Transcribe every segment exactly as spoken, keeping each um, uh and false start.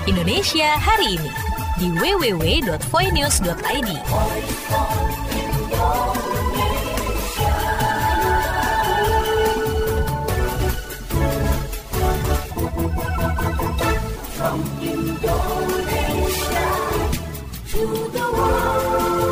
Indonesia hari ini di w w w dot voinews dot i d. From Indonesia to the world.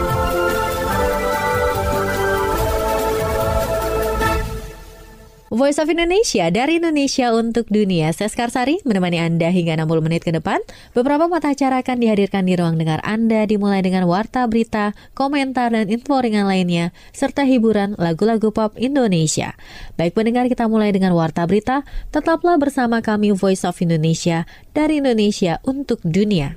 Voice of Indonesia dari Indonesia untuk dunia. Saya Skarsari menemani Anda hingga enam puluh menit ke depan. Beberapa mata acara akan dihadirkan di ruang dengar Anda, dimulai dengan warta berita, komentar, dan info ringan lainnya, serta hiburan lagu-lagu pop Indonesia. Baik pendengar, kita mulai dengan warta berita. Tetaplah bersama kami Voice of Indonesia dari Indonesia untuk dunia.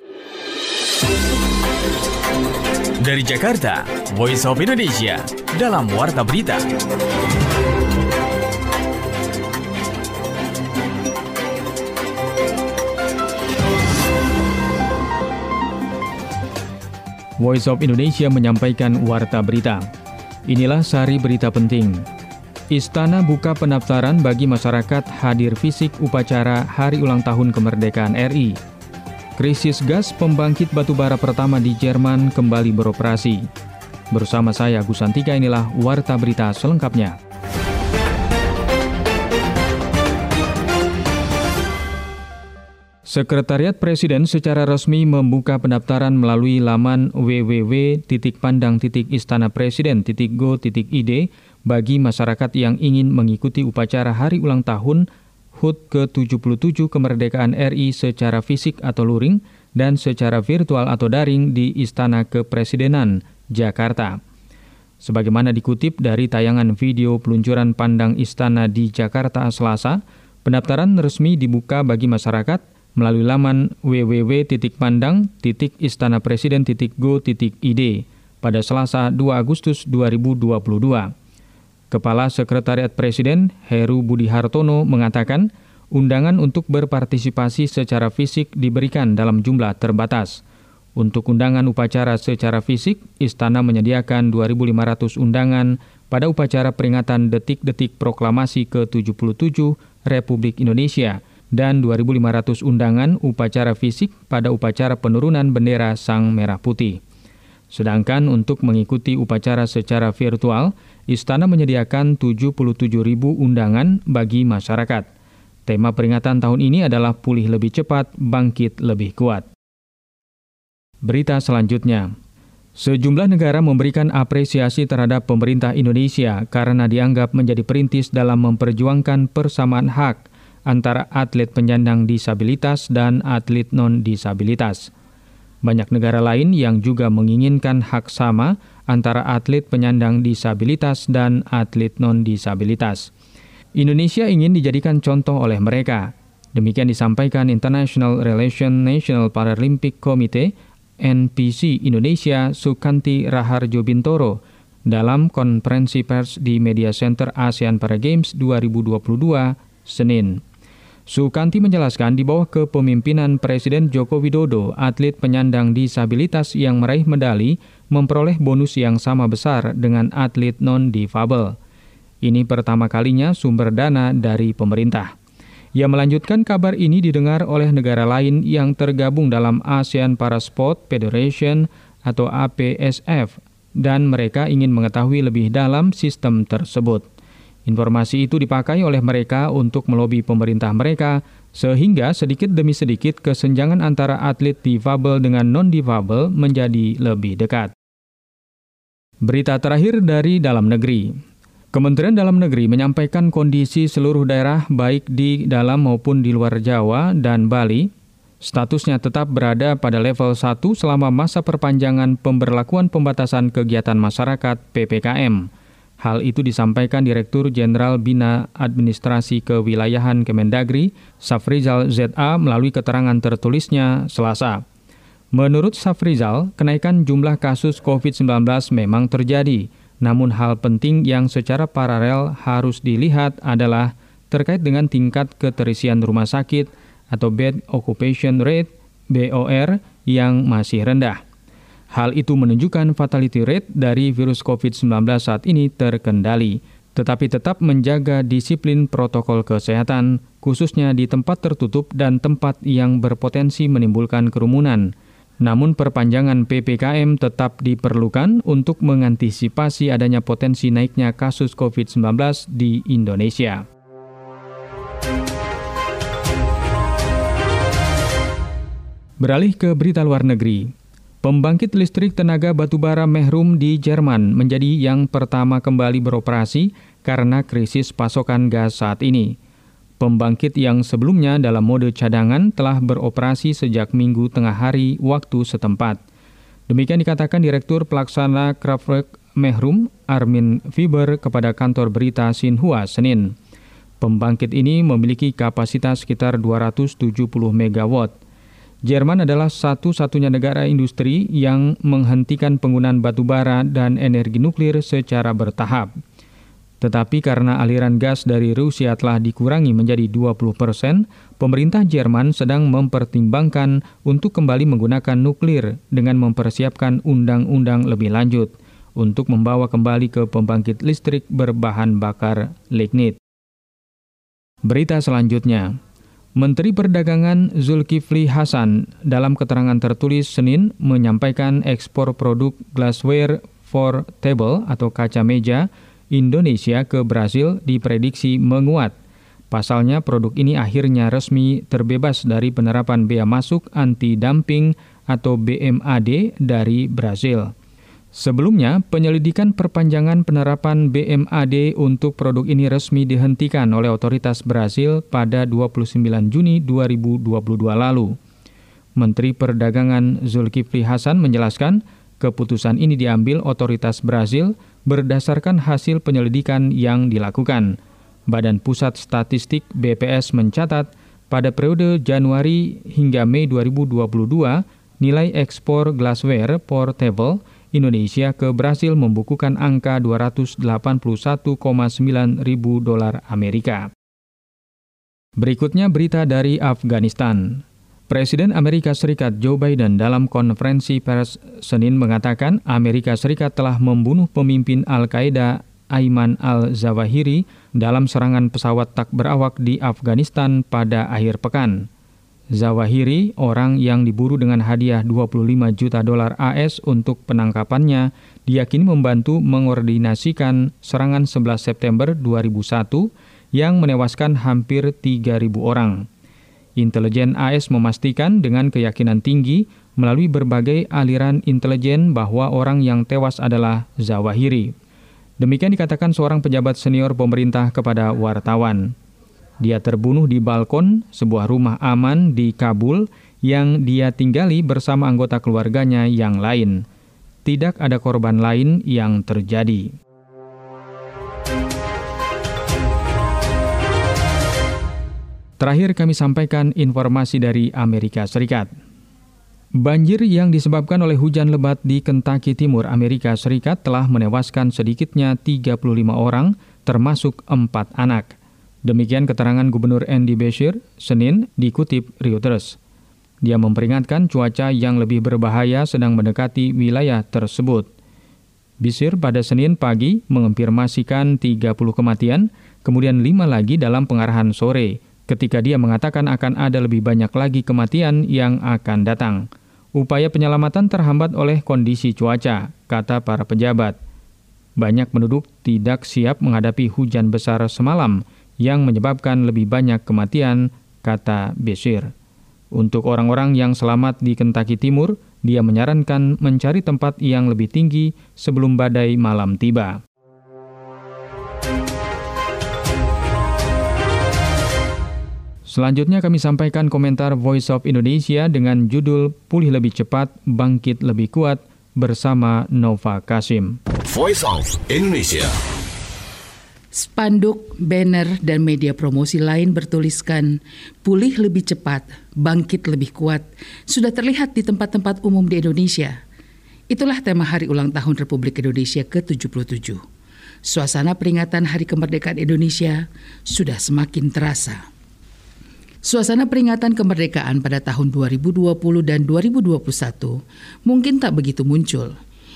Dari Jakarta, Voice of Indonesia dalam warta berita. Voice of Indonesia menyampaikan warta berita. Inilah sari berita penting. Istana buka pendaftaran bagi masyarakat hadir fisik upacara Hari Ulang Tahun Kemerdekaan R I. Krisis gas pembangkit batubara pertama di Jerman kembali beroperasi. Bersama saya Agus Santika, inilah warta berita selengkapnya. Sekretariat Presiden secara resmi membuka pendaftaran melalui laman w w w titik pandang titik istana presiden titik go titik i d bagi masyarakat yang ingin mengikuti upacara Hari Ulang Tahun H U T ke tujuh puluh tujuh Kemerdekaan R I secara fisik atau luring dan secara virtual atau daring di Istana Kepresidenan, Jakarta. Sebagaimana dikutip dari tayangan video peluncuran pandang Istana di Jakarta Selasa, pendaftaran resmi dibuka bagi masyarakat melalui laman w w w titik pandang titik istana presiden titik go titik i d pada Selasa dua Agustus dua ribu dua puluh dua. Kepala Sekretariat Presiden Heru Budi Hartono mengatakan undangan untuk berpartisipasi secara fisik diberikan dalam jumlah terbatas. Untuk undangan upacara secara fisik, Istana menyediakan dua ribu lima ratus undangan pada upacara peringatan detik-detik proklamasi ke tujuh puluh tujuh Republik Indonesia dan dua ribu lima ratus undangan upacara fisik pada upacara penurunan bendera Sang Merah Putih. Sedangkan untuk mengikuti upacara secara virtual, Istana menyediakan tujuh puluh tujuh ribu undangan bagi masyarakat. Tema peringatan tahun ini adalah pulih lebih cepat, bangkit lebih kuat. Berita selanjutnya. Sejumlah negara memberikan apresiasi terhadap pemerintah Indonesia karena dianggap menjadi perintis dalam memperjuangkan persamaan hak antara atlet penyandang disabilitas dan atlet non-disabilitas. Banyak negara lain yang juga menginginkan hak sama antara atlet penyandang disabilitas dan atlet non-disabilitas. Indonesia ingin dijadikan contoh oleh mereka. Demikian disampaikan International Relations National Paralympic Committee N P C Indonesia Sukanti Raharjo Bintoro dalam konferensi pers di Media Center ASEAN Para Games dua ribu dua puluh dua, Senin. Sukanti menjelaskan di bawah kepemimpinan Presiden Joko Widodo, atlet penyandang disabilitas yang meraih medali memperoleh bonus yang sama besar dengan atlet non-difabel. Ini pertama kalinya sumber dana dari pemerintah. Ia melanjutkan kabar ini didengar oleh negara lain yang tergabung dalam ASEAN Para Sport Federation atau A P S F dan mereka ingin mengetahui lebih dalam sistem tersebut. Informasi itu dipakai oleh mereka untuk melobi pemerintah mereka, sehingga sedikit demi sedikit kesenjangan antara atlet difabel dengan non-difabel menjadi lebih dekat. Berita terakhir dari dalam negeri. Kementerian Dalam Negeri menyampaikan kondisi seluruh daerah baik di dalam maupun di luar Jawa dan Bali, statusnya tetap berada pada level satu selama masa perpanjangan pemberlakuan pembatasan kegiatan masyarakat P P K M. Hal itu disampaikan Direktur Jenderal Bina Administrasi Kewilayahan Kemendagri, Safrizal Z A melalui keterangan tertulisnya Selasa. Menurut Safrizal, kenaikan jumlah kasus covid sembilan belas memang terjadi, namun hal penting yang secara paralel harus dilihat adalah terkait dengan tingkat keterisian rumah sakit atau Bed Occupation Rate B O R yang masih rendah. Hal itu menunjukkan fatality rate dari virus covid sembilan belas saat ini terkendali. tetapi tetap menjaga disiplin protokol kesehatan, khususnya di tempat tertutup dan tempat yang berpotensi menimbulkan kerumunan. Namun perpanjangan P P K M tetap diperlukan untuk mengantisipasi adanya potensi naiknya kasus covid sembilan belas di Indonesia. Beralih ke berita luar negeri. Pembangkit listrik tenaga batubara Mehrum di Jerman menjadi yang pertama kembali beroperasi karena krisis pasokan gas saat ini. Pembangkit yang sebelumnya dalam mode cadangan telah beroperasi sejak Minggu tengah hari waktu setempat. Demikian dikatakan Direktur Pelaksana Kraftwerk Mehrum, Armin Fiber, kepada kantor berita Xinhua Senin. Pembangkit ini memiliki kapasitas sekitar dua ratus tujuh puluh megawatt. Jerman adalah satu-satunya negara industri yang menghentikan penggunaan batu bara dan energi nuklir secara bertahap. Tetapi karena aliran gas dari Rusia telah dikurangi menjadi dua puluh persen, pemerintah Jerman sedang mempertimbangkan untuk kembali menggunakan nuklir dengan mempersiapkan undang-undang lebih lanjut untuk membawa kembali ke pembangkit listrik berbahan bakar lignit. Berita selanjutnya. Menteri Perdagangan Zulkifli Hasan dalam keterangan tertulis Senin menyampaikan ekspor produk glassware for table atau kaca meja Indonesia ke Brasil diprediksi menguat. Pasalnya produk ini akhirnya resmi terbebas dari penerapan bea masuk anti-dumping atau B M A D dari Brasil. Sebelumnya, penyelidikan perpanjangan penerapan B M A D untuk produk ini resmi dihentikan oleh otoritas Brasil pada dua puluh sembilan Juni dua ribu dua puluh dua lalu. Menteri Perdagangan Zulkifli Hasan menjelaskan, keputusan ini diambil otoritas Brasil berdasarkan hasil penyelidikan yang dilakukan. Badan Pusat Statistik B P S mencatat, pada periode Januari hingga Mei dua ribu dua puluh dua, nilai ekspor glassware portable Indonesia ke Brasil membukukan angka dua ratus delapan puluh satu koma sembilan ribu dolar Amerika. Berikutnya berita dari Afghanistan. Presiden Amerika Serikat Joe Biden dalam konferensi pers Senin mengatakan Amerika Serikat telah membunuh pemimpin Al-Qaeda Ayman al-Zawahiri dalam serangan pesawat tak berawak di Afghanistan pada akhir pekan. Zawahiri, orang yang diburu dengan hadiah dua puluh lima juta dolar A S untuk penangkapannya, diyakini membantu mengordinasikan serangan sebelas September dua ribu satu yang menewaskan hampir tiga ribu orang. Intelijen A S memastikan dengan keyakinan tinggi melalui berbagai aliran intelijen bahwa orang yang tewas adalah Zawahiri. Demikian dikatakan seorang pejabat senior pemerintah kepada wartawan. Dia terbunuh di balkon sebuah rumah aman di Kabul yang dia tinggali bersama anggota keluarganya yang lain. Tidak ada korban lain yang terjadi. Terakhir kami sampaikan informasi dari Amerika Serikat. Banjir yang disebabkan oleh hujan lebat di Kentucky Timur, Amerika Serikat telah menewaskan sedikitnya tiga puluh lima orang, termasuk empat anak. Demikian keterangan Gubernur Andy Beshear, Senin, dikutip Reuters. Dia memperingatkan cuaca yang lebih berbahaya sedang mendekati wilayah tersebut. Beshear pada Senin pagi mengonfirmasikan tiga puluh kematian, kemudian lima lagi dalam pengarahan sore, ketika dia mengatakan akan ada lebih banyak lagi kematian yang akan datang. Upaya penyelamatan terhambat oleh kondisi cuaca, kata para pejabat. Banyak penduduk tidak siap menghadapi hujan besar semalam, yang menyebabkan lebih banyak kematian, kata Beshear. Untuk orang-orang yang selamat di Kentucky Timur, dia menyarankan mencari tempat yang lebih tinggi sebelum badai malam tiba. Selanjutnya kami sampaikan komentar Voice of Indonesia dengan judul Pulih Lebih Cepat, Bangkit Lebih Kuat bersama Nova Kasim. Voice of Indonesia. Spanduk, banner, dan media promosi lain bertuliskan pulih lebih cepat, bangkit lebih kuat, sudah terlihat di tempat-tempat umum di Indonesia. Itulah tema hari ulang tahun Republik Indonesia ke tujuh puluh tujuh. Suasana peringatan Hari Kemerdekaan Indonesia sudah semakin terasa. Suasana peringatan kemerdekaan pada tahun dua ribu dua puluh dan dua ribu dua puluh satu mungkin tak begitu muncul.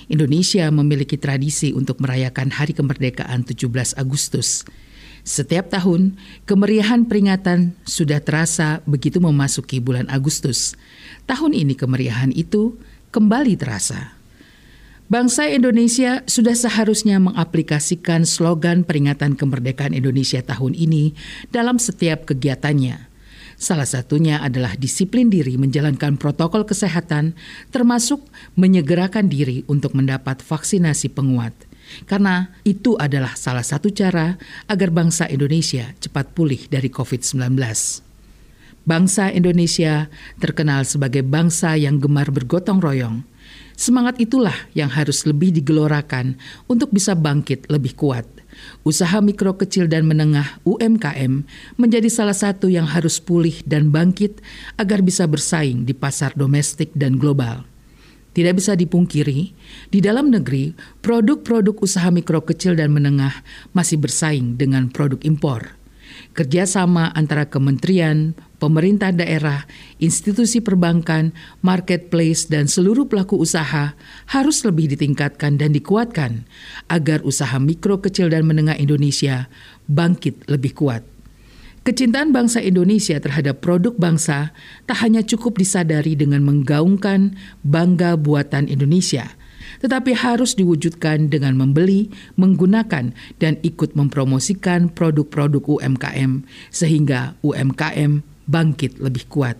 Indonesia memiliki tradisi untuk merayakan Hari Kemerdekaan tujuh belas Agustus. Setiap tahun, kemeriahan peringatan sudah terasa begitu memasuki bulan Agustus. Tahun ini kemeriahan itu kembali terasa. Bangsa Indonesia sudah seharusnya mengaplikasikan slogan peringatan kemerdekaan Indonesia tahun ini dalam setiap kegiatannya. Salah satunya adalah disiplin diri menjalankan protokol kesehatan, termasuk menyegerakan diri untuk mendapat vaksinasi penguat. Karena itu adalah salah satu cara agar bangsa Indonesia cepat pulih dari covid sembilan belas. Bangsa Indonesia terkenal sebagai bangsa yang gemar bergotong royong. Semangat itulah yang harus lebih digelorakan untuk bisa bangkit lebih kuat. Usaha mikro kecil dan menengah U M K M menjadi salah satu yang harus pulih dan bangkit agar bisa bersaing di pasar domestik dan global. Tidak bisa dipungkiri, di dalam negeri produk-produk usaha mikro kecil dan menengah masih bersaing dengan produk impor. Kerjasama antara kementerian, pemerintah daerah, institusi perbankan, marketplace, dan seluruh pelaku usaha harus lebih ditingkatkan dan dikuatkan agar usaha mikro, kecil, dan menengah Indonesia bangkit lebih kuat. Kecintaan bangsa Indonesia terhadap produk bangsa tak hanya cukup disadari dengan menggaungkan bangga buatan Indonesia, tetapi harus diwujudkan dengan membeli, menggunakan, dan ikut mempromosikan produk-produk U M K M sehingga U M K M bangkit lebih kuat.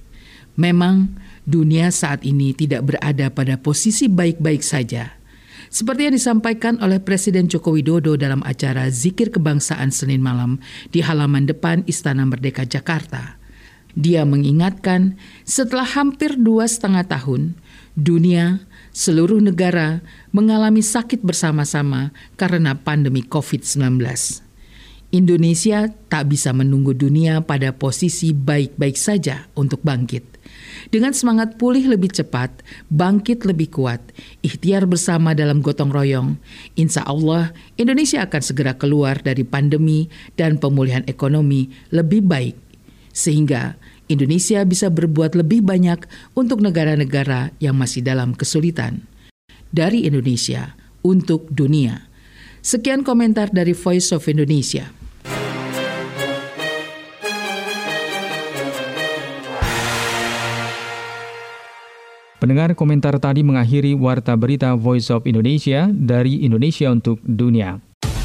Memang dunia saat ini tidak berada pada posisi baik-baik saja. Seperti yang disampaikan oleh Presiden Joko Widodo dalam acara Zikir Kebangsaan Senin malam di halaman depan Istana Merdeka Jakarta. Dia mengingatkan setelah hampir dua setengah tahun, dunia, seluruh negara mengalami sakit bersama-sama karena pandemi covid sembilan belas. Indonesia tak bisa menunggu dunia pada posisi baik-baik saja untuk bangkit. Dengan semangat pulih lebih cepat, bangkit lebih kuat, ikhtiar bersama dalam gotong royong, insya Allah Indonesia akan segera keluar dari pandemi dan pemulihan ekonomi lebih baik. Sehingga Indonesia bisa berbuat lebih banyak untuk negara-negara yang masih dalam kesulitan. Dari Indonesia untuk dunia. Sekian komentar dari Voice of Indonesia. Pendengar, komentar tadi mengakhiri Warta Berita Voice of Indonesia dari Indonesia untuk dunia.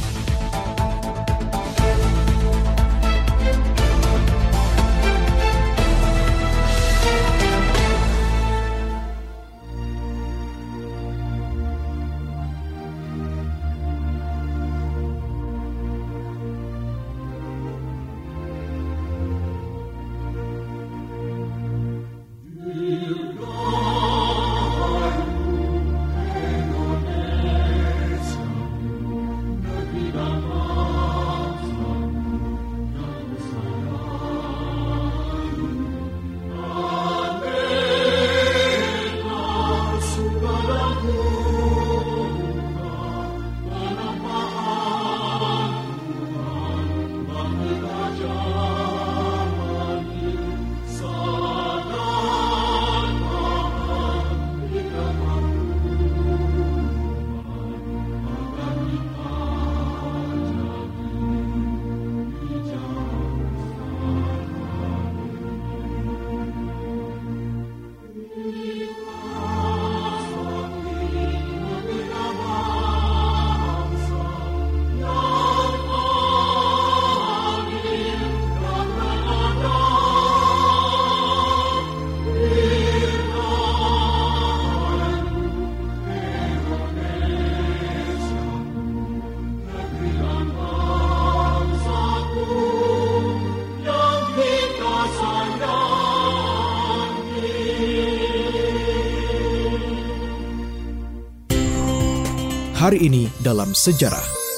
Hari ini dalam sejarah.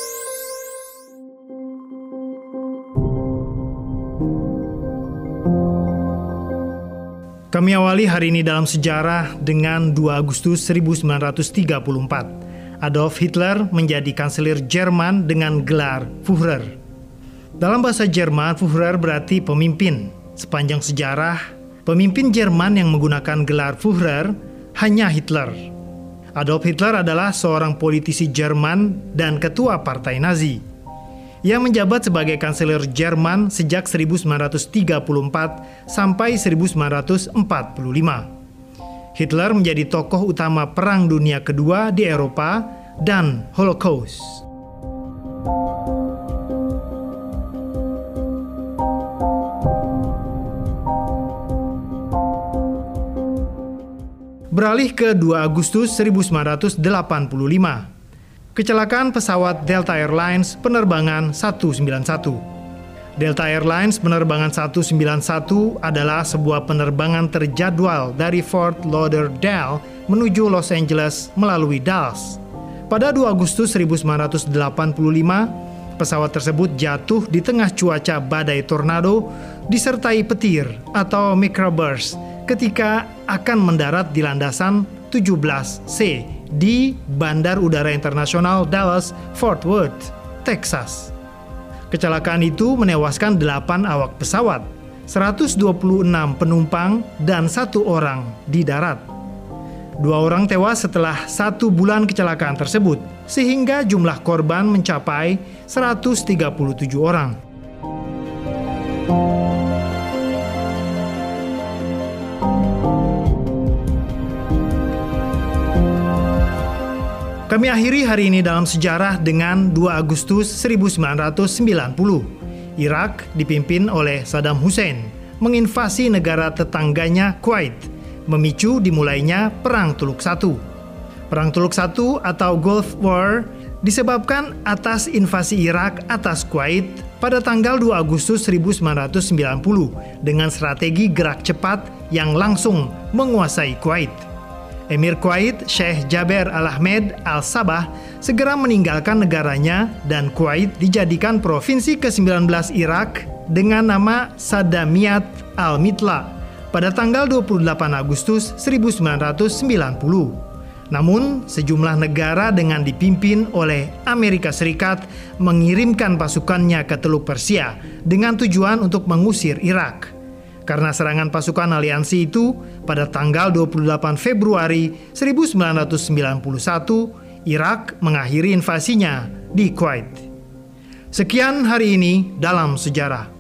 Kami awali hari ini dalam sejarah dengan dua Agustus seribu sembilan ratus tiga puluh empat. Adolf Hitler menjadi kanselir Jerman dengan gelar Führer. Dalam bahasa Jerman, Führer berarti pemimpin. Sepanjang sejarah, pemimpin Jerman yang menggunakan gelar Führer hanya Hitler. Adolf Hitler adalah seorang politisi Jerman dan ketua partai Nazi. Ia menjabat sebagai kanselir Jerman sejak seribu sembilan ratus tiga puluh empat sampai seribu sembilan ratus empat puluh lima. Hitler menjadi tokoh utama Perang Dunia Kedua di Eropa dan Holocaust. Beralih ke dua Agustus seribu sembilan ratus delapan puluh lima. Kecelakaan pesawat Delta Airlines penerbangan seratus sembilan puluh satu. Delta Airlines penerbangan seratus sembilan puluh satu adalah sebuah penerbangan terjadwal dari Fort Lauderdale menuju Los Angeles melalui Dallas. Pada dua Agustus seribu sembilan ratus delapan puluh lima, pesawat tersebut jatuh di tengah cuaca badai tornado disertai petir atau microburst ketika akan mendarat di landasan tujuh belas C di Bandar Udara Internasional Dallas-Fort Worth, Texas. Kecelakaan itu menewaskan delapan awak pesawat, seratus dua puluh enam penumpang, dan satu orang di darat. Dua orang tewas setelah satu bulan kecelakaan tersebut, sehingga jumlah korban mencapai seratus tiga puluh tujuh orang. Kami akhiri hari ini dalam sejarah dengan dua Agustus seribu sembilan ratus sembilan puluh. Irak dipimpin oleh Saddam Hussein menginvasi negara tetangganya Kuwait, memicu dimulainya Perang Teluk Satu. Perang Teluk Satu atau Gulf War disebabkan atas invasi Irak atas Kuwait pada tanggal dua Agustus seribu sembilan ratus sembilan puluh dengan strategi gerak cepat yang langsung menguasai Kuwait. Emir Kuwait, Sheikh Jaber Al-Ahmed Al-Sabah, segera meninggalkan negaranya dan Kuwait dijadikan provinsi ke sembilan belas Irak dengan nama Saddamiyat Al-Mitla pada tanggal dua puluh delapan Agustus seribu sembilan ratus sembilan puluh. Namun, sejumlah negara dengan dipimpin oleh Amerika Serikat mengirimkan pasukannya ke Teluk Persia dengan tujuan untuk mengusir Irak. Karena serangan pasukan aliansi itu, pada tanggal dua puluh delapan Februari seribu sembilan ratus sembilan puluh satu, Irak mengakhiri invasinya di Kuwait. Sekian hari ini dalam sejarah.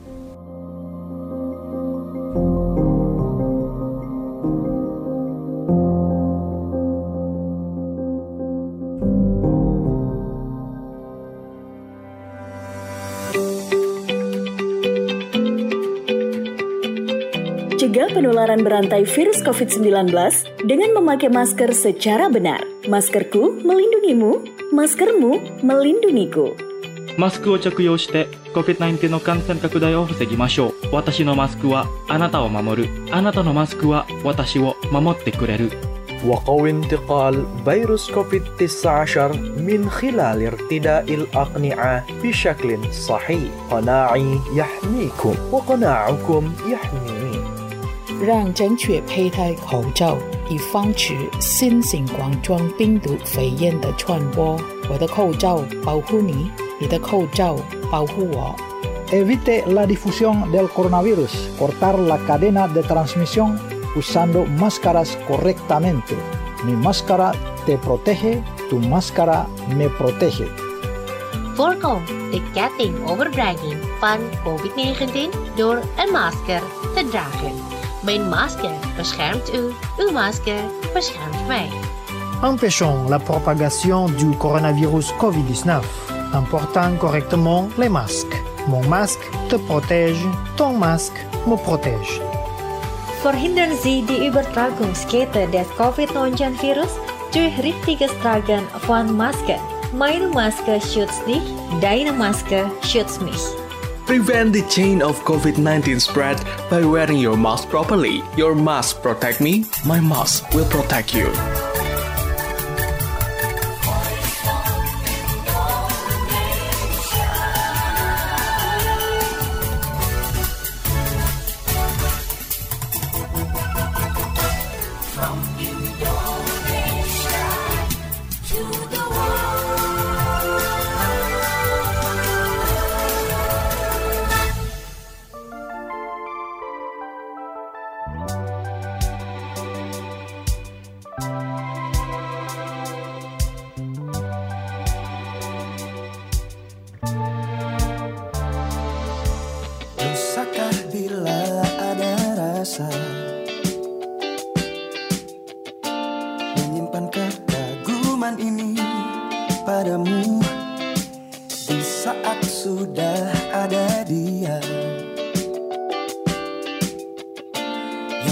Cegah penularan berantai virus covid sembilan belas dengan memakai masker secara benar. Maskerku melindungimu, maskermu melindungiku. マスクを着用して コビッドナインティーン の感染拡大を防ぎましょう。私のマスクはあなたを守る。あなたのマスクは私を守ってくれる。 وقوي انتقال فيروس كوفيد تسعة عشر من خلال ارتداء الأقنعة بشكل صحيح. قناعي يحميكم وقناعكم يحميني. 让正确佩戴口罩，以防止新型冠状病毒肺炎的传播。我的口罩保护你，你的口罩保护我。 Evite la difusión del coronavirus. Cortar la cadena de transmisión usando máscaras correctamente. Mi máscara te protege, tu máscara me protege. Voorkom de ketting overdraging van covid negentien door een masker te dragen. Mijn masker beschermt u, uw masker beschermt mij. Empêchons la propagation du coronavirus covid dix-neuf en portant correctement les masques. Mon masque te protège, ton masque me protège. Verhindern Sie die Übertragungskette des covid neunzehn Virus durch richtiges Tragen von Masken. Meine Maske schützt dich, deine Maske schützt mich. Prevent the chain of covid nineteen spread by wearing your mask properly. Your mask protect me, my mask will protect you.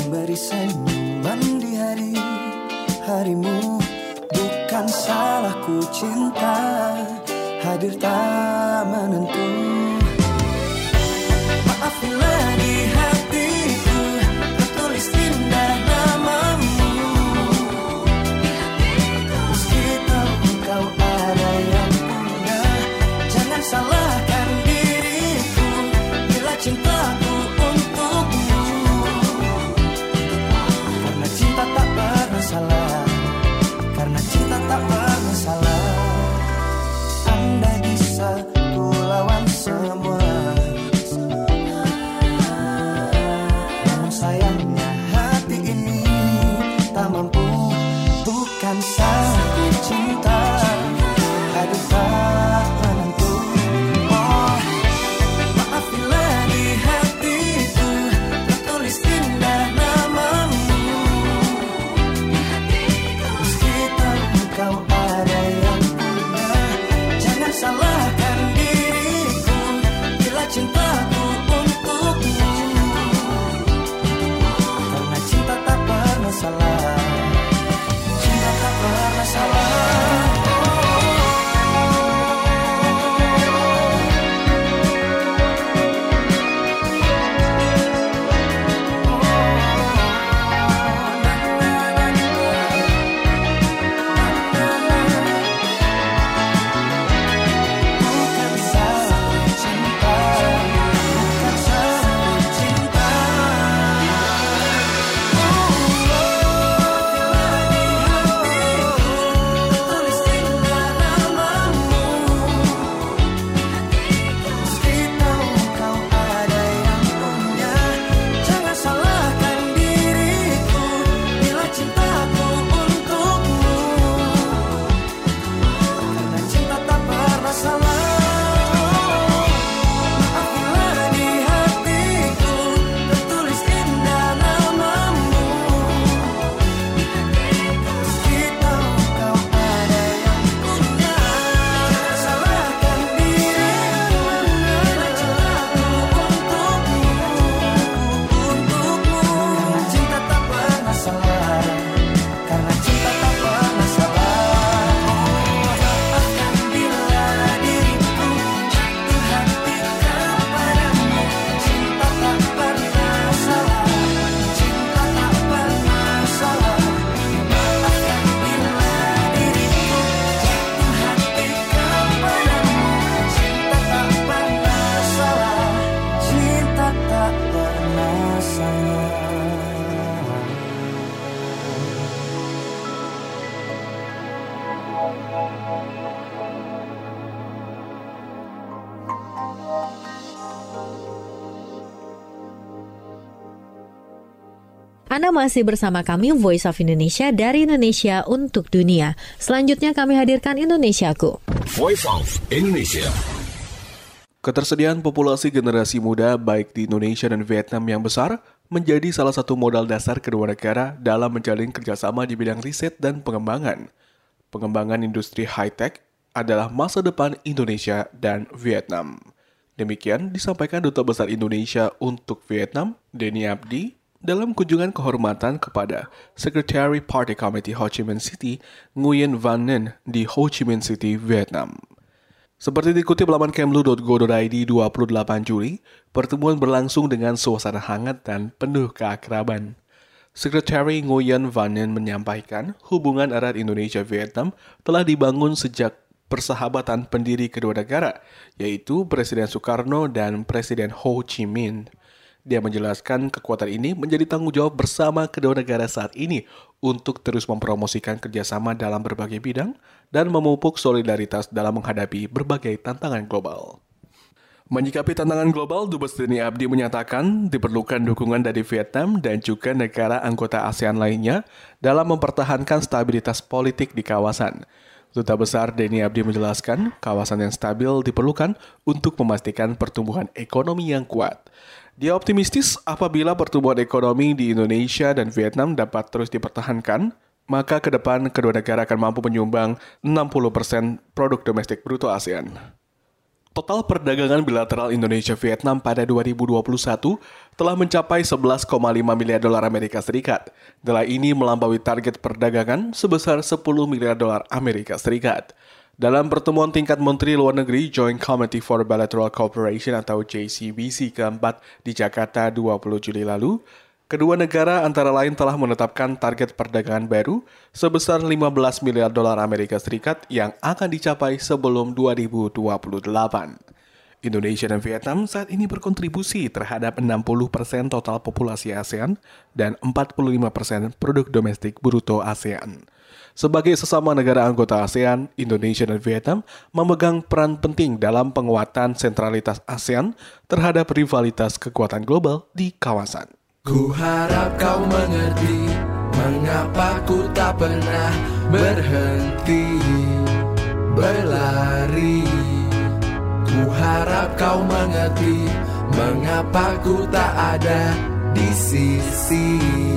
memberi senyuman di hari harimu. Bukan salahku cinta hadir tak menentu. Maaf bila di hatiku tertulis indah namamu. Meski tahu kau ada yang punya, jangan salahkan diriku bila cintaku untukmu. Karena cinta tak pernah salah, karena cinta tak pernah salah. Andai bisa ku lawan semua, namun sayangnya hati ini tak mampu. Bukan salahku cinta hadir tak menentu. Oh, maaf bila di hatiku tertulis indah namamu. Meski tahu kau ada yang punya, jangan salahkan diriku bila cintaku untukmu. Karena cinta tak pernah salah, cinta tak pernah salah. Bukan salahku cinta, bukan salahku cinta. Tertulis indah namamu. Meski tahu kau ada yang punya, jangan salahkan diriku bila cintaku untukmu. Karena cinta tak pernah salah. Maaf bila di hatiku tertulis indah namamu. Meski tahu kau ada yang punya, jangan salahkan diriku bila cintaku untukmu. Untukmu. Karena cinta tak pernah salah, karena cinta tak pernah salah. Maafkan bila diriku jatuh hati kepadamu. Cinta tak pernah salah, cinta tak pernah salah. Maafkan bila diriku jatuh hati kepadamu. Cinta tak pernah salah, cinta tak pernah salah. Anda masih bersama kami Voice of Indonesia dari Indonesia untuk dunia. Selanjutnya kami hadirkan Indonesiaku. Voice of Indonesia. Ketersediaan populasi generasi muda baik di Indonesia dan Vietnam yang besar menjadi salah satu modal dasar kedua negara dalam menjalin kerjasama di bidang riset dan pengembangan. Pengembangan industri high-tech adalah masa depan Indonesia dan Vietnam. Demikian disampaikan Duta Besar Indonesia untuk Vietnam, Denny Abdi, dalam kunjungan kehormatan kepada Secretary Party Committee Ho Chi Minh City, Nguyen Van Ninh di Ho Chi Minh City, Vietnam. Seperti dikutip laman kemlu dot go dot i d dua puluh delapan Juli, pertemuan berlangsung dengan suasana hangat dan penuh keakraban. Sekretari Nguyen Van Ninh menyampaikan hubungan erat Indonesia-Vietnam telah dibangun sejak persahabatan pendiri kedua negara, yaitu Presiden Soekarno dan Presiden Ho Chi Minh. Dia menjelaskan kekuatan ini menjadi tanggung jawab bersama kedua negara saat ini untuk terus mempromosikan kerjasama dalam berbagai bidang dan memupuk solidaritas dalam menghadapi berbagai tantangan global. Menyikapi tantangan global, Dubes Denny Abdi menyatakan diperlukan dukungan dari Vietnam dan juga negara anggota ASEAN lainnya dalam mempertahankan stabilitas politik di kawasan. Duta Besar Denny Abdi menjelaskan kawasan yang stabil diperlukan untuk memastikan pertumbuhan ekonomi yang kuat. Dia optimistis apabila pertumbuhan ekonomi di Indonesia dan Vietnam dapat terus dipertahankan, maka ke depan kedua negara akan mampu menyumbang enam puluh persen produk domestik bruto ASEAN. Total perdagangan bilateral Indonesia-Vietnam pada dua ribu dua puluh satu telah mencapai sebelas koma lima miliar dolar Amerika Serikat. Nilai ini melampaui target perdagangan sebesar sepuluh miliar dolar Amerika Serikat. Dalam pertemuan tingkat Menteri Luar Negeri Joint Committee for Bilateral Cooperation atau J C B C keempat di Jakarta dua puluh Juli lalu, kedua negara antara lain telah menetapkan target perdagangan baru sebesar lima belas miliar dolar Amerika Serikat yang akan dicapai sebelum dua ribu dua puluh delapan. Indonesia dan Vietnam saat ini berkontribusi terhadap enam puluh persen total populasi ASEAN dan empat puluh lima persen produk domestik bruto ASEAN. Sebagai sesama negara anggota ASEAN, Indonesia dan Vietnam memegang peran penting dalam penguatan sentralitas ASEAN terhadap rivalitas kekuatan global di kawasan. Ku harap kau mengerti mengapa ku tak pernah berhenti berlari. Ku harap kau mengerti mengapa ku tak ada di sisi.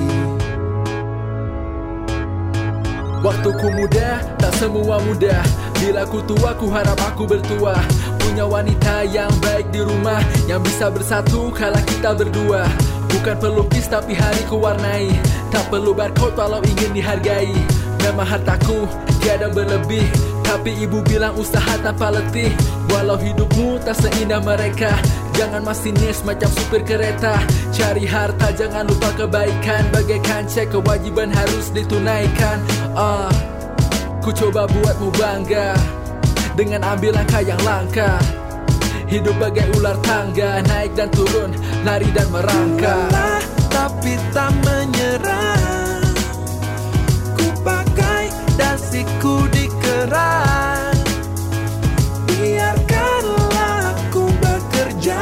Waktuku muda, tak semua mudah. Bila ku tua, ku harap aku bertua. Punya wanita yang baik di rumah, yang bisa bersatu kala kita berdua. Bukan pelukis tapi hari ku warnai. Tak perlu barcode walau ingin dihargai. Memang hartaku tiada berlebih, tapi ibu bilang usaha tanpa letih. Walau hidupmu tak seindah mereka, jangan masinis macam supir kereta. Cari harta jangan lupa kebaikan, bagaikan cek kewajiban harus ditunaikan. Ah, uh, ku coba buatmu bangga dengan ambil langkah yang langka. Hidup bagai ular tangga, naik dan turun, lari dan merangkak. Lelah tapi tak menyerah, ku pakai dasiku di keran. Biarkanlah aku bekerja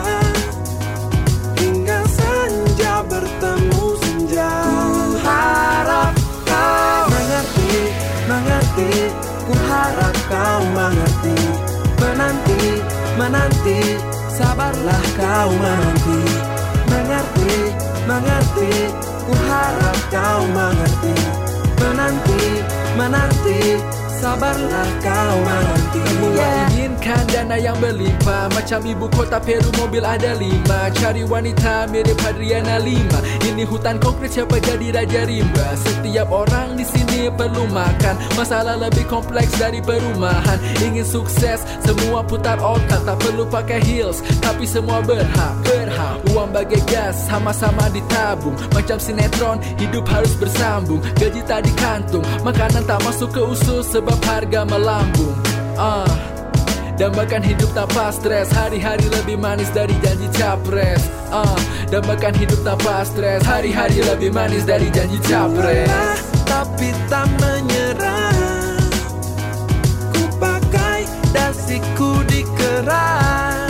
hingga senja bertemu senja. Ku harap kau mengerti, mengerti. Ku harap kau mengerti. Menanti, menanti, sabarlah kau menanti. Mengerti, mengerti. Ku harap kau mengerti. Menanti, menanti, sabarlah kau menanti. Semua yeah. Inginkan dana yang berlimpah, macam ibu kota Peru mobil ada lima. Cari wanita mirip Adriana Lima. Ini hutan konkret, siapa jadi raja rimba. Setiap orang di sini perlu makan, masalah lebih kompleks dari perumahan. Ingin sukses, semua putar otak. Tak perlu pakai heels, tapi semua berhak. Berhak, uang bagai gas, sama-sama ditabung. Macam sinetron, hidup harus bersambung. Gaji tak di kantung, makanan tak masuk ke usus sebab harga melambung. Ah, uh, dambakan hidup tanpa stres, hari-hari lebih manis dari janji capres. Ah, uh, dambakan hidup tanpa stres, hari-hari lebih manis dari janji capres. Lelah tapi tak menyerah, ku pakai dasiku di keran.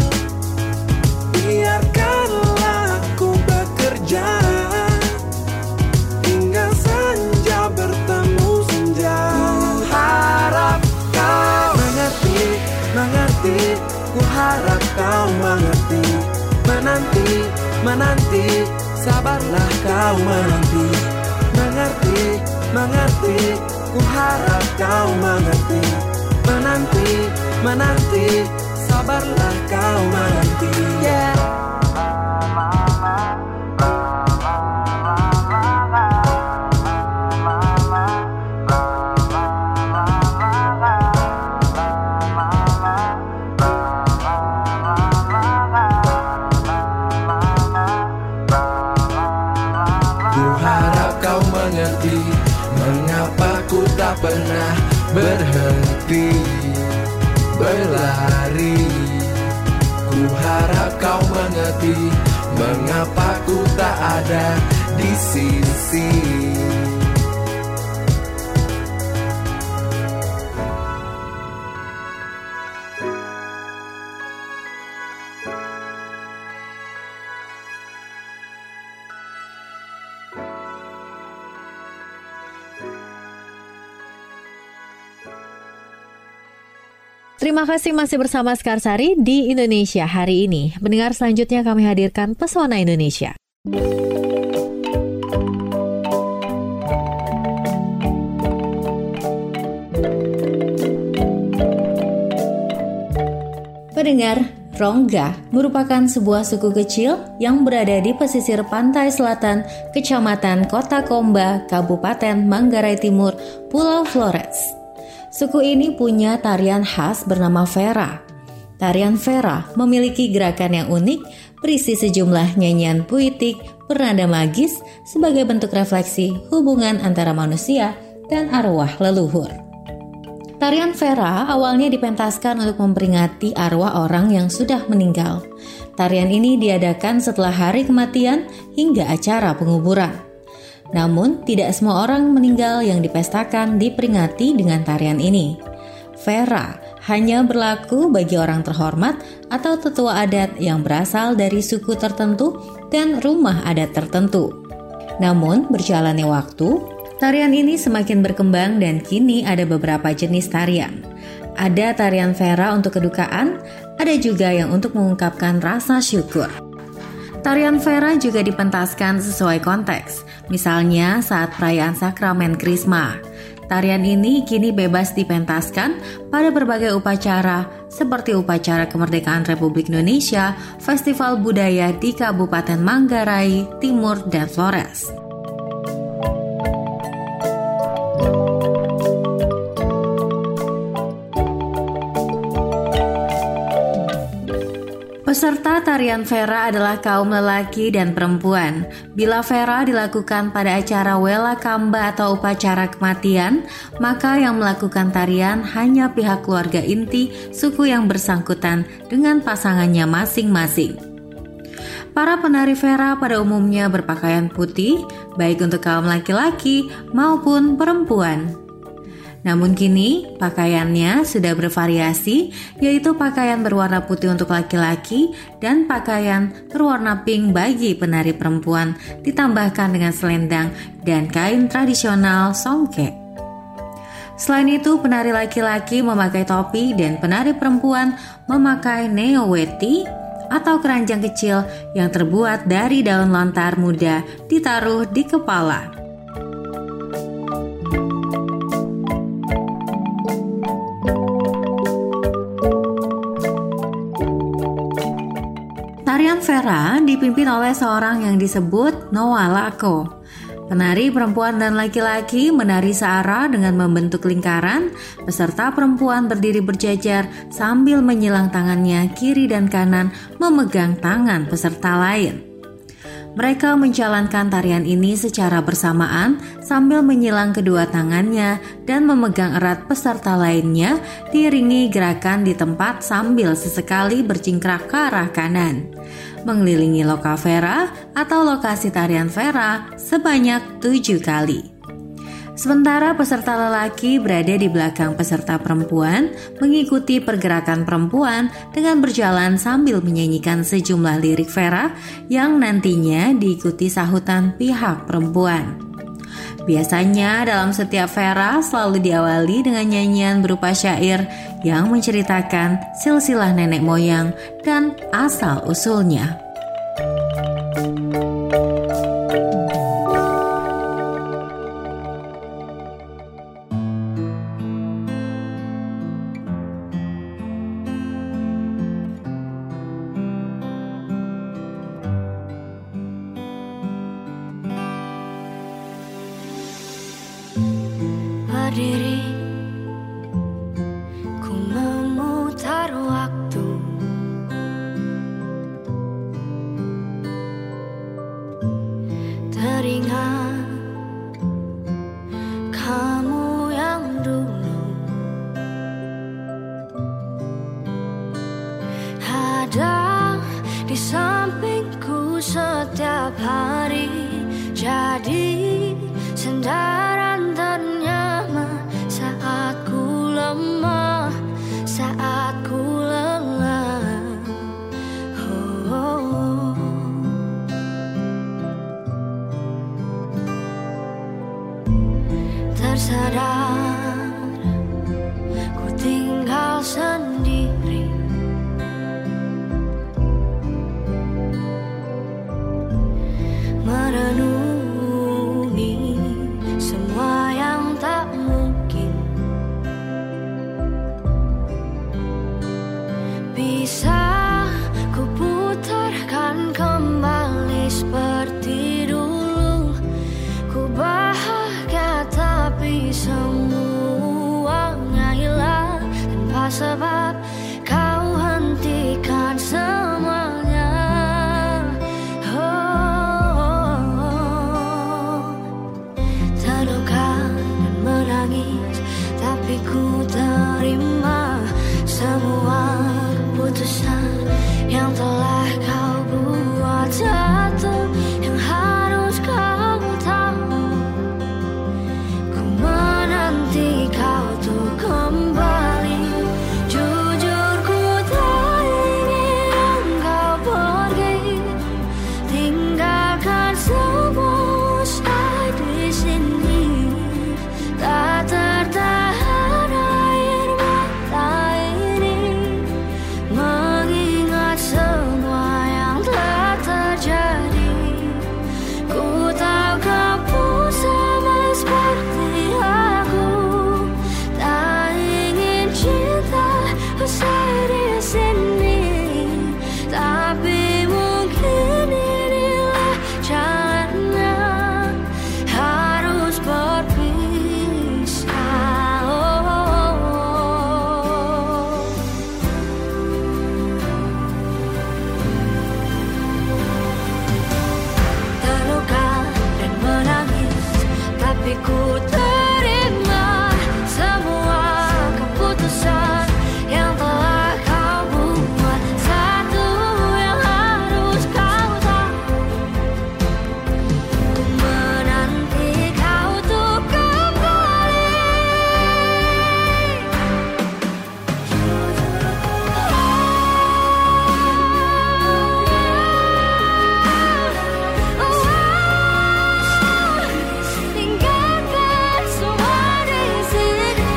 Biarkanlah aku bekerja hingga senja bertemu senja. Ku harap kau mengerti, mengerti. Ku harap kau mengerti. Menanti, menanti, sabarlah kau menanti. Mengerti, mengerti. Ku harap kau mengerti. Menanti, menanti, sabarlah kau menanti. Yeah. Mengapa ku tak pernah berhenti berlari. Ku harap kau mengerti mengapa ku tak ada di sisi. Terima kasih masih bersama Sekarsari di Indonesia hari ini. Mendengar selanjutnya kami hadirkan Pesona Indonesia. Pendengar Pendengar, Rongga merupakan sebuah suku kecil yang berada di pesisir pantai selatan Kecamatan Kota Komba, Kabupaten Manggarai Timur, Pulau Flores. Suku ini punya tarian khas bernama Vera. Tarian Vera memiliki gerakan yang unik, berisi sejumlah nyanyian puitik bernada magis sebagai bentuk refleksi hubungan antara manusia dan arwah leluhur. Tarian Vera awalnya dipentaskan untuk memperingati arwah orang yang sudah meninggal. Tarian ini diadakan setelah hari kematian hingga acara penguburan. Namun, tidak semua orang meninggal yang dipestakan diperingati dengan tarian ini. Vera hanya berlaku bagi orang terhormat atau tetua adat yang berasal dari suku tertentu dan rumah adat tertentu. Namun, berjalannya waktu, tarian ini semakin berkembang dan kini ada beberapa jenis tarian. Ada tarian Vera untuk kedukaan, ada juga yang untuk mengungkapkan rasa syukur. Tarian Vera juga dipentaskan sesuai konteks, misalnya saat perayaan sakramen Krisma. Tarian ini kini bebas dipentaskan pada berbagai upacara seperti upacara kemerdekaan Republik Indonesia, festival budaya di Kabupaten Manggarai Timur dan Flores. Peserta tarian Vera adalah kaum lelaki dan perempuan. Bila Vera dilakukan pada acara Wela Kamba atau upacara kematian, maka yang melakukan tarian hanya pihak keluarga inti suku yang bersangkutan dengan pasangannya masing-masing. Para penari Vera pada umumnya berpakaian putih, baik untuk kaum laki-laki maupun perempuan. Namun kini pakaiannya sudah bervariasi, yaitu pakaian berwarna putih untuk laki-laki dan pakaian berwarna pink bagi penari perempuan, ditambahkan dengan selendang dan kain tradisional songke. Selain itu, penari laki-laki memakai topi dan penari perempuan memakai neoweti atau keranjang kecil yang terbuat dari daun lontar muda ditaruh di kepala. Tarian Vera dipimpin oleh seorang yang disebut Noalako. Penari perempuan dan laki-laki menari searah dengan membentuk lingkaran. Peserta perempuan berdiri berjajar sambil menyilang tangannya kiri dan kanan memegang tangan peserta lain. Mereka menjalankan tarian ini secara bersamaan sambil menyilang kedua tangannya dan memegang erat peserta lainnya, diiringi gerakan di tempat sambil sesekali bercingkrak ke arah kanan. Mengelilingi loka Vera atau lokasi tarian Vera sebanyak tujuh kali. Sementara peserta lelaki berada di belakang peserta perempuan, mengikuti pergerakan perempuan dengan berjalan sambil menyanyikan sejumlah lirik Vera yang nantinya diikuti sahutan pihak perempuan. Biasanya dalam setiap Vera selalu diawali dengan nyanyian berupa syair yang menceritakan silsilah nenek moyang dan asal-usulnya. Berdiri, ku memutar waktu, teringat kamu yang dulu ada di sampingku setiap hari, jadi sandaran ternyaman saat ku lemah, saat ku lelah. Oh, oh, oh. Tersadar ku tinggal sendiri, merenungi semua yang tak mungkin bisa menangis, tapi ku terima semua keputusan yang telah kau buat. Satu yang harus kau tahu, ku menanti kau tuh kembali. Jujur ku tak ingin engkau pergi, tinggalkan semua usai di sini. Tak tertahan air mata ini mengingat semua yang telah terjadi. Ku tahu kau pun sama seperti aku, tak ingin cinta usai di sini. Tapi mungkin inilah jalannya, harus berpisah. Oh, terluka dan menangis, tapi ku terima semua keputusan yang telah kau buat. Satu yang harus kau tahu, ku menanti kau tuh kembali. Tinggalkan semua di sini.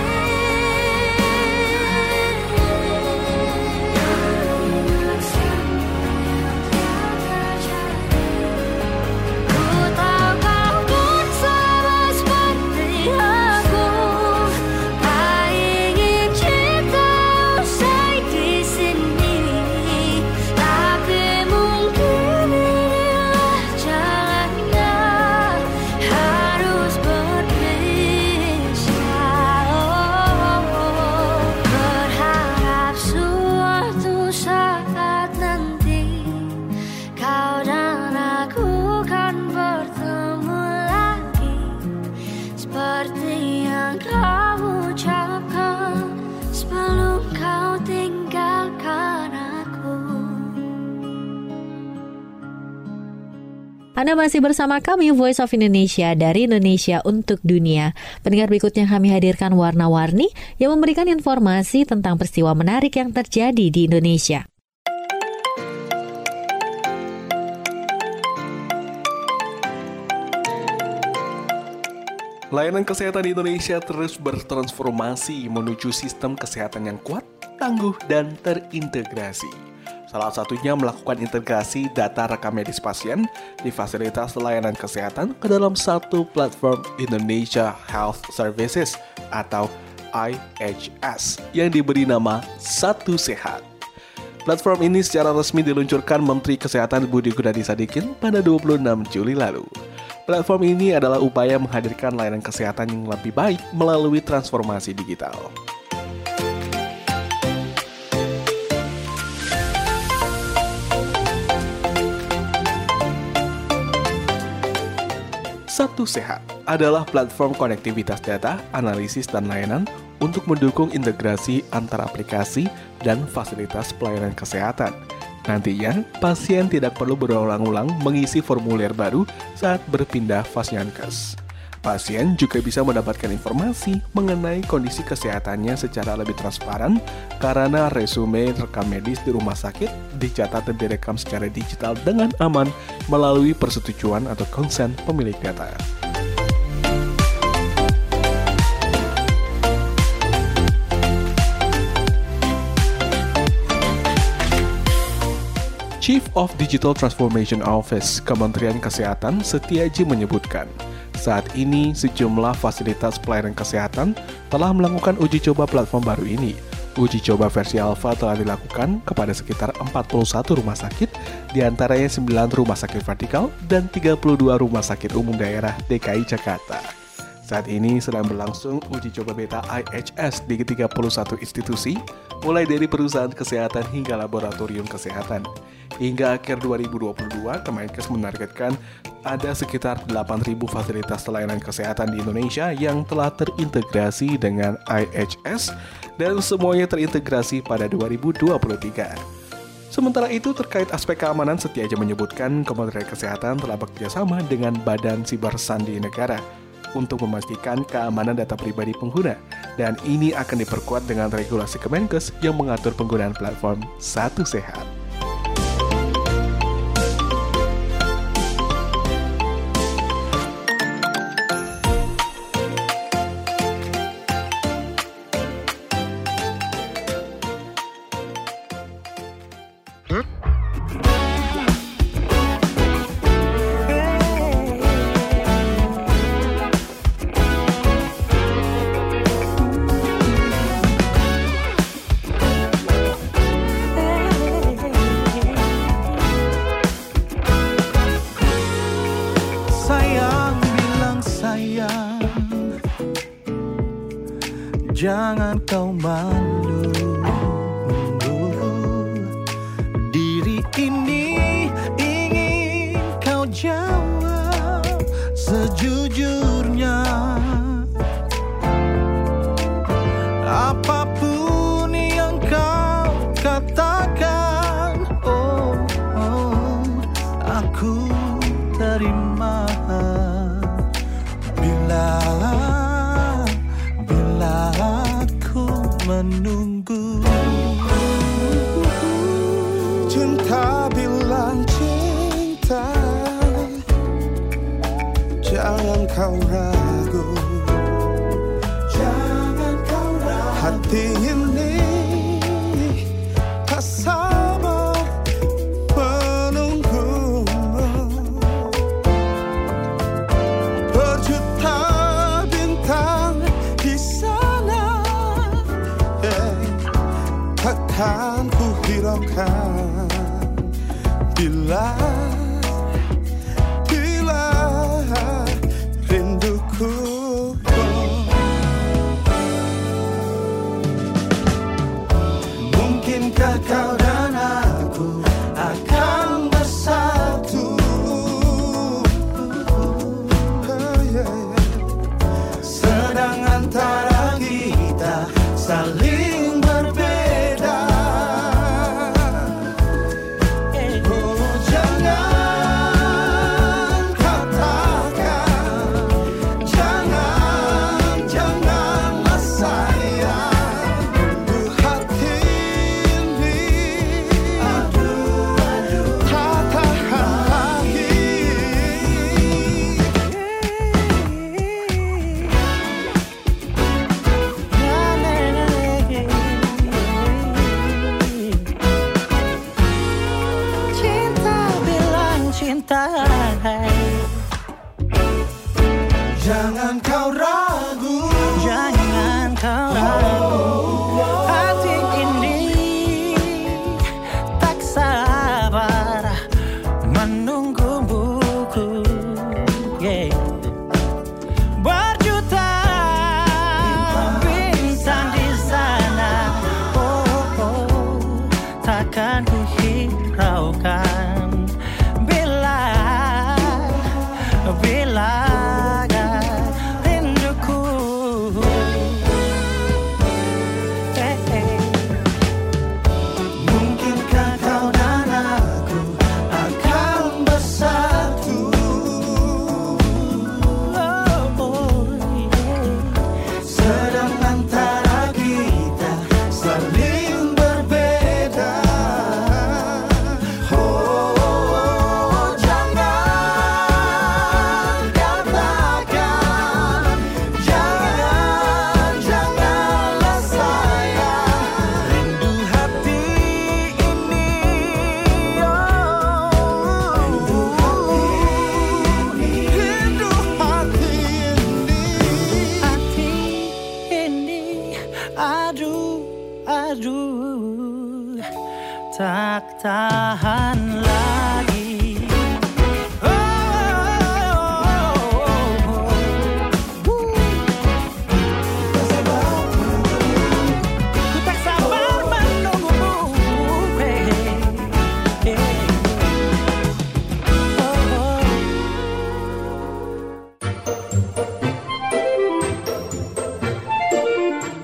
Ku tahu kau pun sama seperti aku, tak ingin cinta usai di sini. Tapi mungkin inilah jalannya, harus berpisah. Oh, berharap suatu saat nanti kau dan aku kan bertemu lagi, seperti yang kau ucapkan sebelum kau tinggalkan aku. Anda masih bersama kami Voice of Indonesia dari Indonesia untuk Dunia. Pendengar, berikutnya kami hadirkan warna-warni yang memberikan informasi tentang peristiwa menarik yang terjadi di Indonesia. Layanan kesehatan di Indonesia terus bertransformasi menuju sistem kesehatan yang kuat, tangguh, dan terintegrasi. Salah satunya melakukan integrasi data rekam medis pasien di fasilitas layanan kesehatan ke dalam satu platform Indonesia Health Services atau I H S yang diberi nama Satu Sehat. Platform ini secara resmi diluncurkan Menteri Kesehatan Budi Gunadi Sadikin pada dua puluh enam Juli lalu. Platform ini adalah upaya menghadirkan layanan kesehatan yang lebih baik melalui transformasi digital. Satu Sehat adalah platform konektivitas data, analisis, dan layanan untuk mendukung integrasi antara aplikasi dan fasilitas pelayanan kesehatan. Nantinya, pasien tidak perlu berulang-ulang mengisi formulir baru saat berpindah Fasyankes. Pasien juga bisa mendapatkan informasi mengenai kondisi kesehatannya secara lebih transparan karena resume rekam medis di rumah sakit dicatat dan direkam secara digital dengan aman melalui persetujuan atau konsen pemilik data. Chief of Digital Transformation Office Kementerian Kesehatan Setiaji menyebutkan, saat ini sejumlah fasilitas pelayanan kesehatan telah melakukan uji coba platform baru ini. Uji coba versi alpha telah dilakukan kepada sekitar empat puluh satu rumah sakit, diantaranya sembilan rumah sakit vertikal dan tiga puluh dua rumah sakit umum daerah D K I Jakarta. Saat ini sedang berlangsung uji coba beta I H S di tiga puluh satu institusi, mulai dari perusahaan kesehatan hingga laboratorium kesehatan. Hingga akhir dua ribu dua puluh dua, Kemenkes menargetkan ada sekitar delapan ribu fasilitas layanan kesehatan di Indonesia yang telah terintegrasi dengan I H S dan semuanya terintegrasi pada dua ribu dua puluh tiga. Sementara itu, terkait aspek keamanan, Setiaja menyebutkan Kementerian Kesehatan telah bekerjasama dengan Badan Siber Sandi Negara untuk memastikan keamanan data pribadi pengguna, dan ini akan diperkuat dengan regulasi Kemenkes yang mengatur penggunaan platform Satu Sehat. Jangan kau malu, diri ini ingin kau jawab sejujurnya. Apapun yang kau katakan, oh, oh aku terima. Bila menunggu cinta, bilang cinta, jangan kau ragu, jangan kau ragu. Hati ini tak sabar menunggumu. Berjuta bintang di sana takkan ku hiraukan bila bila rinduku. Mungkinkah kau dan aku akan bersatu? Sedang antara kita saling berbeda. Oh, jangan katakan, jangan, janganlah sayang. Aduh hati ini, aduh, aduh, tak tahan lagi. Jangan kau ragu, jangan kau ragu. Hati ini tak sabar menunggu buku. Yeah. Berjuta bintang di sana, oh, oh, takkan ku hiraukan bila bila rinduku. Hey, hey. Mungkinkah kau dan aku akan bersatu? Oh, oh, yeah. Sedang antara kita saling berbeda. Oh, jangan katakan, jangan, janganlah sayang. Rindu hati ini, oh, rindu hati ini, hati ini, aduh, aduh, tak tahan lagi. Oh, oh, oh, oh.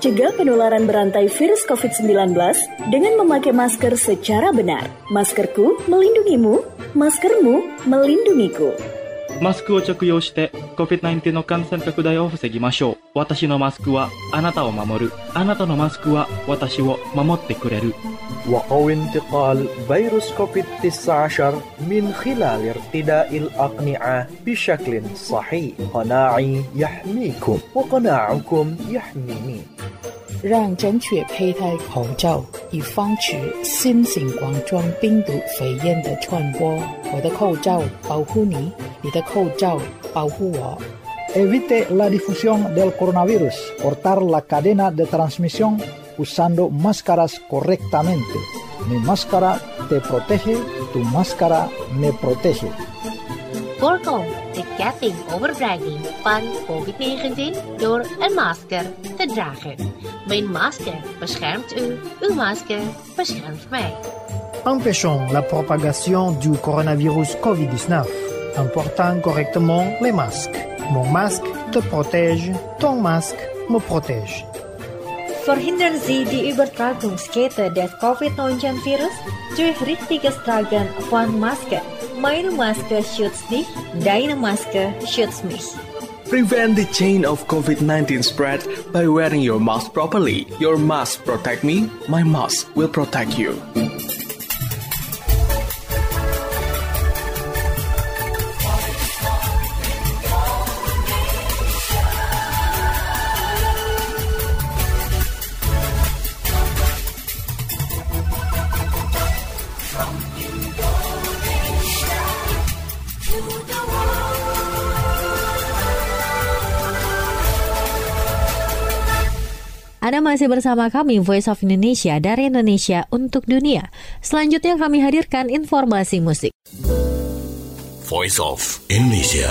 Cegah penularan berantai virus covid sembilan belas dengan memakai masker secara benar. Maskerku melindungimu, maskermu melindungiku. マスクを着用して コビッドナインティーン の感染拡大を防ぎましょう。私のマスクはあなたを守る。あなたのマスクは私を守ってくれる。 وقو انتقال فيروس كوفيد تسعة عشر من خلال ارتداء الأقنعة بشكل صحيح. قناعي يحميكم وقناعكم يحميني. 让正确佩戴口罩，以防止新型冠状病毒肺炎的传播。我的口罩保护你，你的口罩保护我。 Evite la difusión del coronavirus. Cortar la cadena de transmisión usando máscaras correctamente. Mi máscara te protege, tu máscara me protege. Voorkom de ketting overdraging van covid negentien door een masker te dragen. Mijn masker beschermt u, uw masker beschermt mij. Empêchons la propagation du coronavirus covid dix-neuf en portant correctement les masques. Mon masque te protège, ton masque me protège. Verhindern Sie die Übertragungskette des covid neunzehn virus durch richtiges Tragen von Maske. Meine Maske schützt dich, deine Maske schützt mich. Prevent the chain of covid nineteen spread by wearing your mask properly. Your mask protect me, my mask will protect you. Anda masih bersama kami Voice of Indonesia dari Indonesia untuk dunia. Selanjutnya kami hadirkan informasi musik. Voice of Indonesia.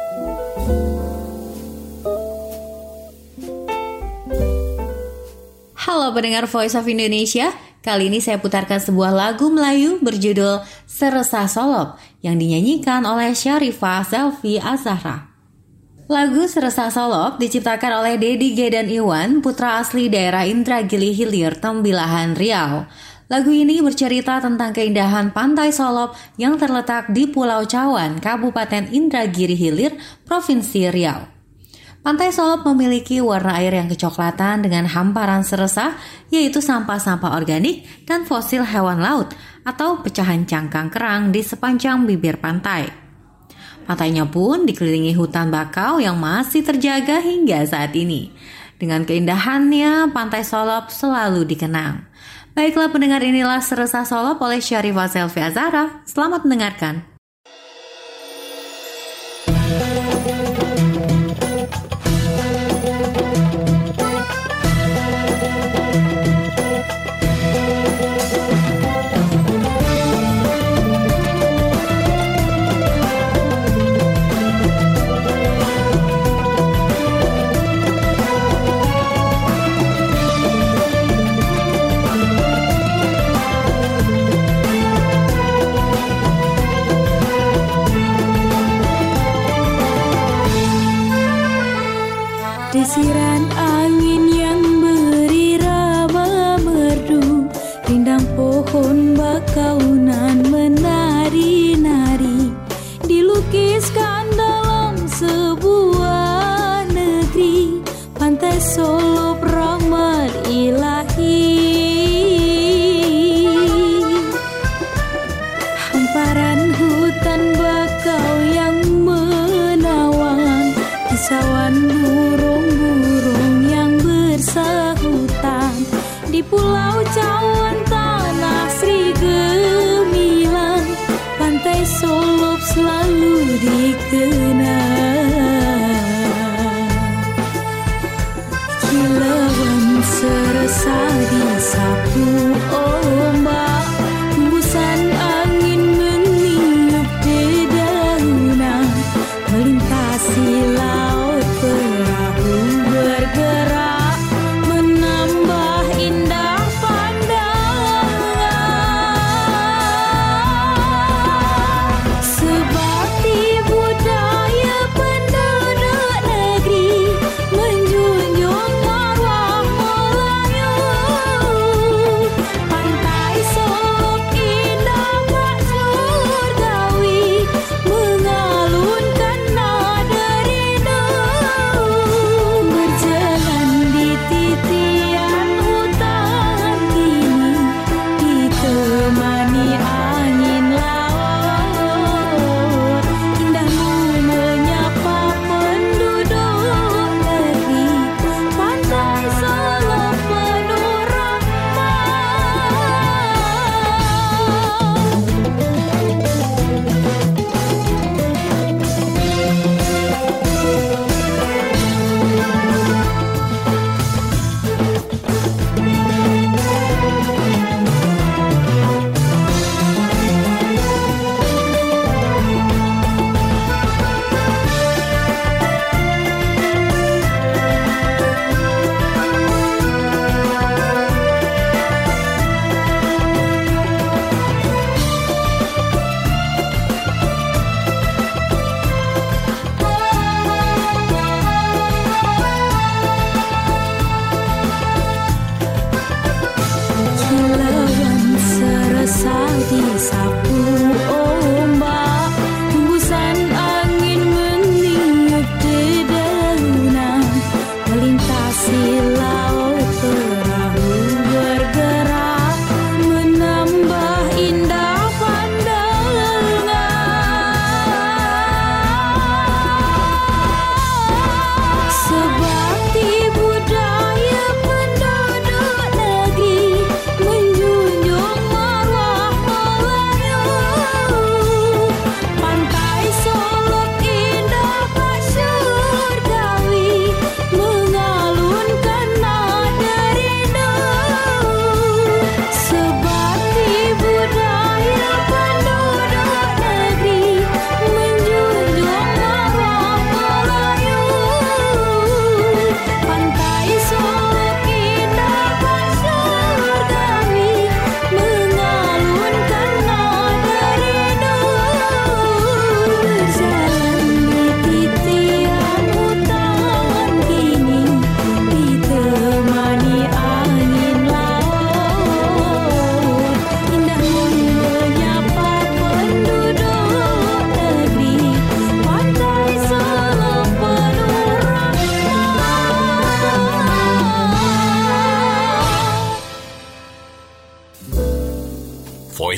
Halo pendengar Voice of Indonesia, kali ini saya putarkan sebuah lagu Melayu berjudul Seresah Solop yang dinyanyikan oleh Syarifah Zelvi Azahra. Lagu Seresah Solop diciptakan oleh Dedi G dan Iwan, putra asli daerah Indragiri Hilir, Tembilahan, Riau. Lagu ini bercerita tentang keindahan Pantai Solop yang terletak di Pulau Cawan, Kabupaten Indragiri Hilir, Provinsi Riau. Pantai Solop memiliki warna air yang kecoklatan dengan hamparan seresah, yaitu sampah-sampah organik dan fosil hewan laut atau pecahan cangkang kerang di sepanjang bibir pantai. Pantainya pun dikelilingi hutan bakau yang masih terjaga hingga saat ini. Dengan keindahannya, Pantai Solop selalu dikenang. Baiklah pendengar, inilah Seresah Solop oleh Syarifah Zelvi Azahra. Selamat mendengarkan. Desiran angin yang berirama merdu, rindang pohon bakaunan menari-nari, dilukiskan dalam sebuah negeri, Pantai Solop rahmat ilahi. Hamparan hutan bakau yang menawan, kisauan burung-burung yang bersahutan, di Pulau Cawan tanah Sri Gemilang, Pantai Solop selalu dikenang. Kilauan seresah disapu ombak, hembusan angin meniup dedaunan, melintasi laut perahu bergerak, menambah indah pandangan. Sebakti budaya penduduk negeri, menjunjung marwah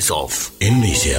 Voice of Indonesia.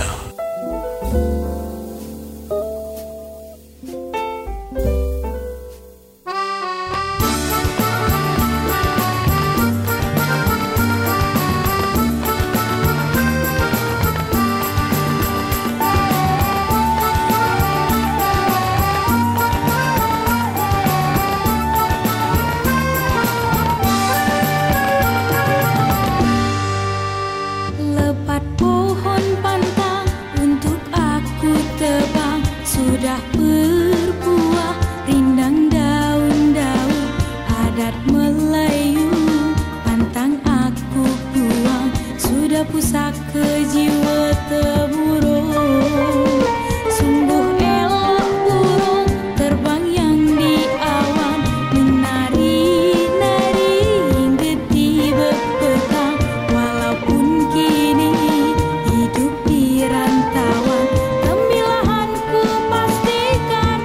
Lepat pohon pantang untuk aku tebang, sudah berbuah rindang daun-daun adat Melayu. Pantang aku buang, sudah pusaka jiwa temurung. Sungguh elok burung terbang yang di awan, menari-nari hingga tiba petang. Walaupun kini hidup di rantauan, kemilahanku pastikan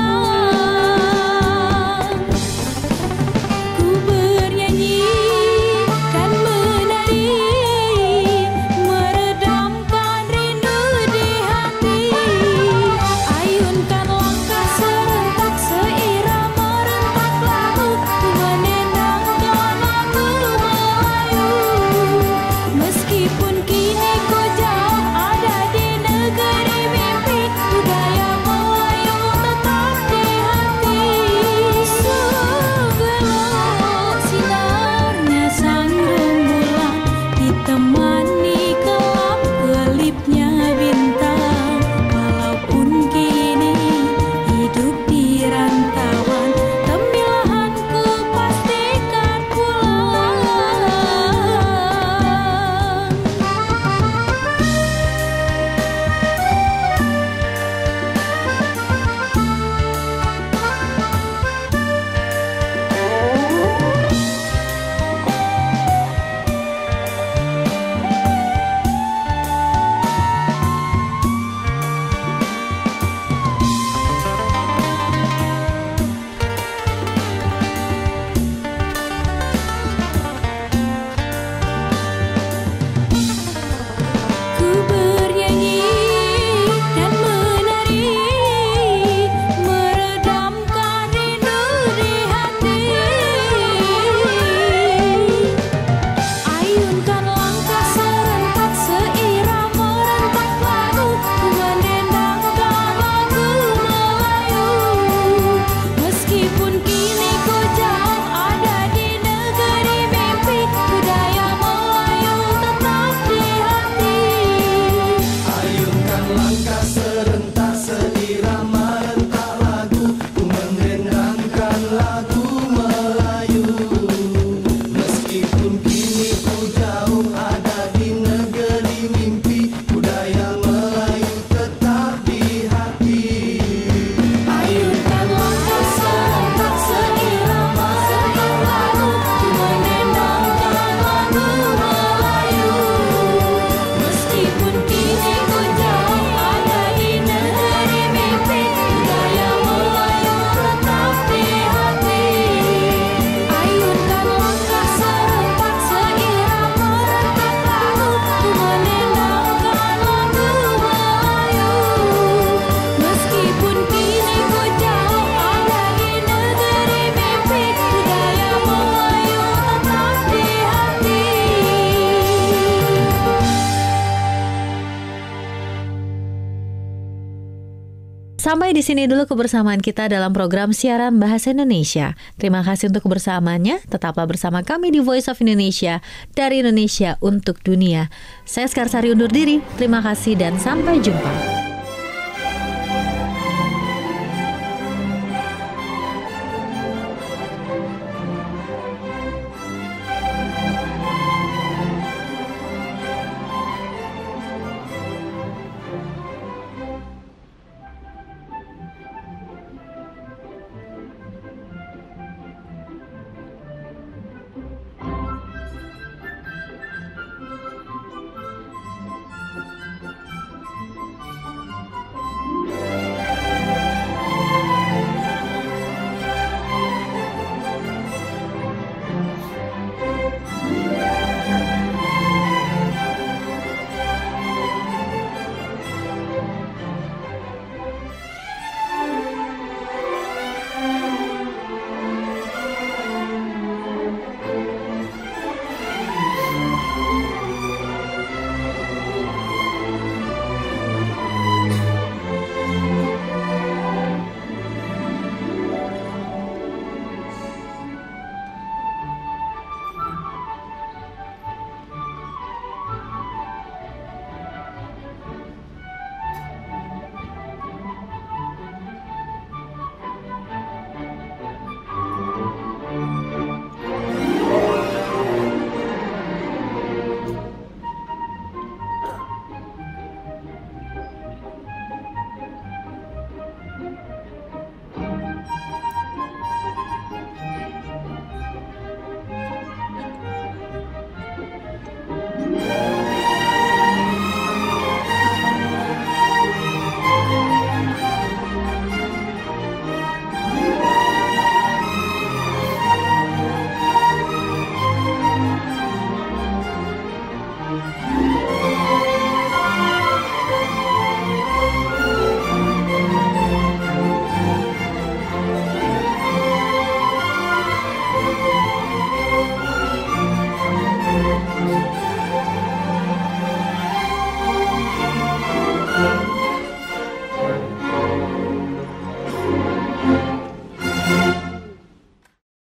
pulang. Ku bernyanyi dan menari, meredamkan rindu di hati. Ayunkan langkah serentak seirama rentak lagu, ku menendangkan lagu Melayu. Meskipun kini ku jauh ada di negeri mimpi, budaya Melayu tetap di hati. Segelap sinarnya sang rembulan, ditemani kelap kelipnya bintang. Walaupun kini hidup di rantauan, kemilahanku pastikan pulang. Ku bernyanyi dan menari, meredamkan rindu di hati. Ayunkan langkah serentak seirama rentak lagu, ku menendangkan lagu Melayu. Meskipun kini ku jauh ada di negeri mimpi, budaya Melayu tetap di hati. Ayunkan langkah serentak seirama rentak lagu, ku menendangkan lagu Melayu. Meskipun kini ku jauh ada di negeri mimpi, budaya Melayu tetap di hati. Ayunkan langkah serentak seirama rentak lagu, ku menendangkan lagu Melayu. Meskipun kini ku jauh ada di negeri mimpi, budaya Melayu tetap di hati. Ayunkan langkah serentak seirama rentak lagu, ku menendangkan lagu Melayu. Meskipun kini ku jauh ada di negeri mimpi, budaya Melayu tetap di hati. Sampai di sini dulu kebersamaan kita dalam program siaran Bahasa Indonesia. Terima kasih untuk kebersamaannya. Tetaplah bersama kami di Voice of Indonesia, dari Indonesia untuk dunia. Saya Sekarsari undur diri. Terima kasih dan sampai jumpa.